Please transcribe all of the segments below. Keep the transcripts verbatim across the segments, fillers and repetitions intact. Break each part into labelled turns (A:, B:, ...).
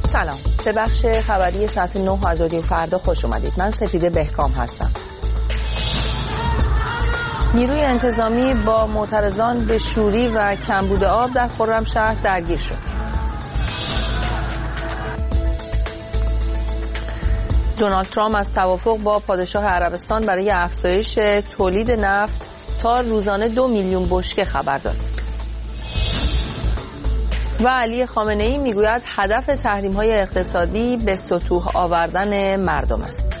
A: سلام، به بخش خبری ساعت نه از رادیو فردا خوش اومدید. من سپیده بهکام هستم. نیروی انتظامی با معترضان به شوری و کمبود آب در خرمشهر درگیر شد. دونالد ترامپ از توافق با پادشاه عربستان برای افزایش تولید نفت تا روزانه دو میلیون بشکه خبر داد. و علی خامنه‌ای میگوید هدف تحریم‌های اقتصادی به سطوح آوردن مردم است.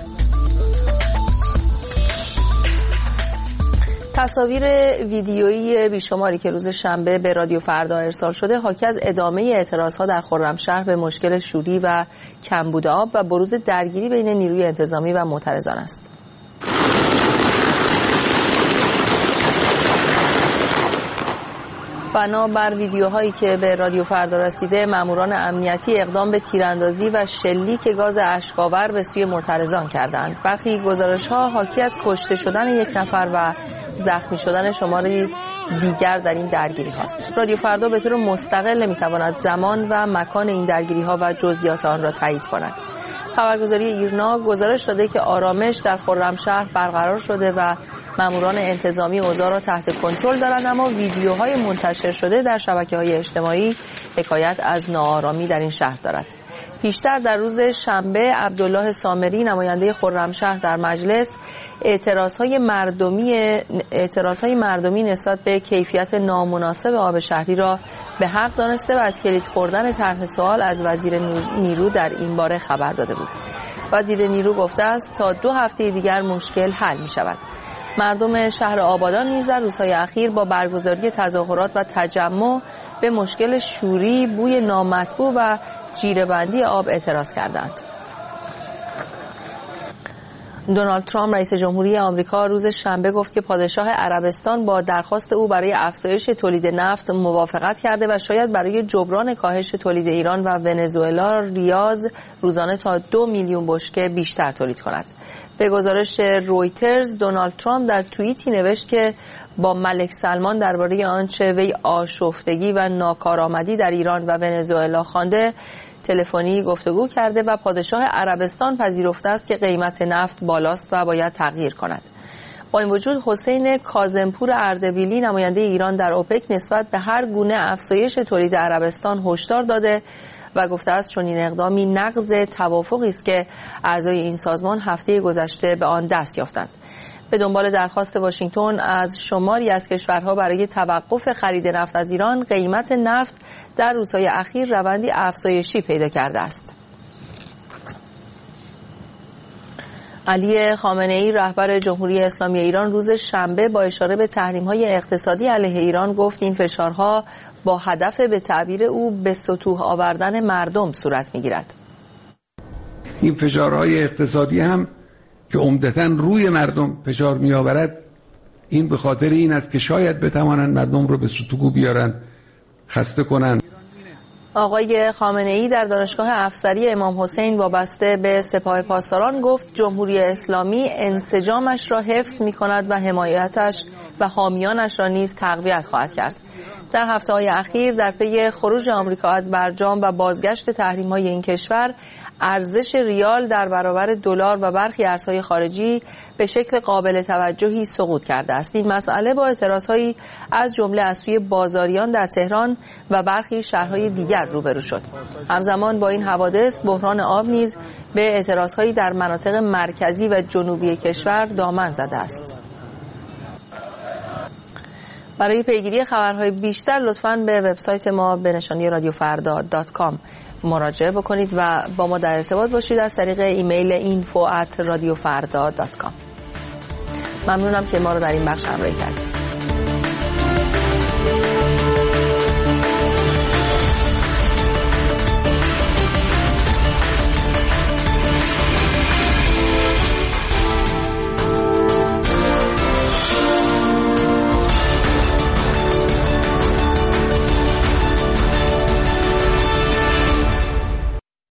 A: تصاویر ویدیویی بیشماری که روز شنبه به رادیو فردا ارسال شده حاکی از ادامه اعتراضها در خرمشهر به مشکل شوری و کمبود آب و بروز درگیری بین نیروی انتظامی و معترضان است. بنابر ویدیوهایی که به رادیو فردا رسیده، ماموران امنیتی اقدام به تیراندازی و شلیک گاز اشک‌آور به سوی معترضان کردند. برخی گزارش‌ها حاکی از کشته شدن یک نفر و زخمی شدن شماری دیگر در این درگیری هاست. رادیو فردا به طور مستقل نمی‌تواند زمان و مکان این درگیری‌ها و جزئیات آن را تایید کند. خبرگزاری ایرنا گزارش داده که آرامش در خرمشهر برقرار شده و ماموران انتظامی اوضاع را تحت کنترل دارند، اما ویدیوهای منتشر شده در شبکه‌های اجتماعی حکایت از ناآرامی در این شهر دارد. پیشتر در روز شنبه عبدالله سامری نماینده خرمشهر در مجلس اعتراضهای مردمی اعتراضهای مردمی نسبت به کیفیت نامناسب آب شهری را به حق دانسته و از کلید خوردن طرح سوال از وزیر نیرو در این باره خبر داده بود. وزیر نیرو گفته است تا دو هفته دیگر مشکل حل می شود. مردم شهر آبادان نیز در روزهای اخیر با برگزاری تظاهرات و تجمع به مشکل شوری، بوی نامطبوع و جیره‌بندی آب اعتراض کردند. دونالد ترامپ رئیس جمهوری آمریکا روز شنبه گفت که پادشاه عربستان با درخواست او برای افزایش تولید نفت موافقت کرده و شاید برای جبران کاهش تولید ایران و ونزوئلا ریاض روزانه تا دو میلیون بشکه بیشتر تولید کند. به گزارش رویترز، دونالد ترامپ در توییتی نوشت که با ملک سلمان درباره آنچه وی آشفتگی و ناکارآمدی در ایران و ونزوئلا خوانده تلفنی گفتگو کرده و پادشاه عربستان پذیرفته است که قیمت نفت بالاست و باید تغییر کند. با این وجود حسین کاظمپور اردبیلی نماینده ایران در اوپک نسبت به هر گونه افزایش تولید عربستان هشدار داده و گفته است چون این اقدامی نقض توافقی است که اعضای این سازمان هفته گذشته به آن دست یافتند. به دنبال درخواست واشنگتن از شماری از کشورها برای توقف خرید نفت از ایران، قیمت نفت در روزهای اخیر روندی افزایشی پیدا کرده است. علی خامنه‌ای رهبر جمهوری اسلامی ایران روز شنبه با اشاره به تحریم‌های اقتصادی علیه ایران گفت این فشارها با هدف به تعبیر او به سطوح آوردن مردم صورت می‌گیرد.
B: این فشارهای اقتصادی هم که عمدتاً روی مردم فشار می‌آورد، این به خاطر این است که شاید بتوانند مردم رو به سطوح بیارن، خسته کنند.
A: آقای خامنه‌ای در دانشگاه افسری امام حسین وابسته به سپاه پاسداران گفت جمهوری اسلامی انسجامش را حفظ می‌کند و حمایتش و حامیانش را نیز تقویت خواهد کرد. در هفته‌های اخیر در پی خروج آمریکا از برجام و بازگشت تحریم‌های این کشور، ارزش ریال در برابر دلار و برخی ارزهای خارجی به شکل قابل توجهی سقوط کرده است. این مسئله با اعتراضهایی از جمله از سوی بازاریان در تهران و برخی شهرهای دیگر روبرو شد. همزمان با این حوادث بحران آب نیز به اعتراضهایی در مناطق مرکزی و جنوبی کشور دامن زده است. برای پیگیری خبرهای بیشتر لطفاً به وبسایت ما به نشانی رادیو فردا دات کام مراجعه بکنید و با ما در ارتباط باشید از طریق ایمیل اینفو ات رادیو فردا دات کام. ممنونم که ما رو در این بخش همراهی کردید.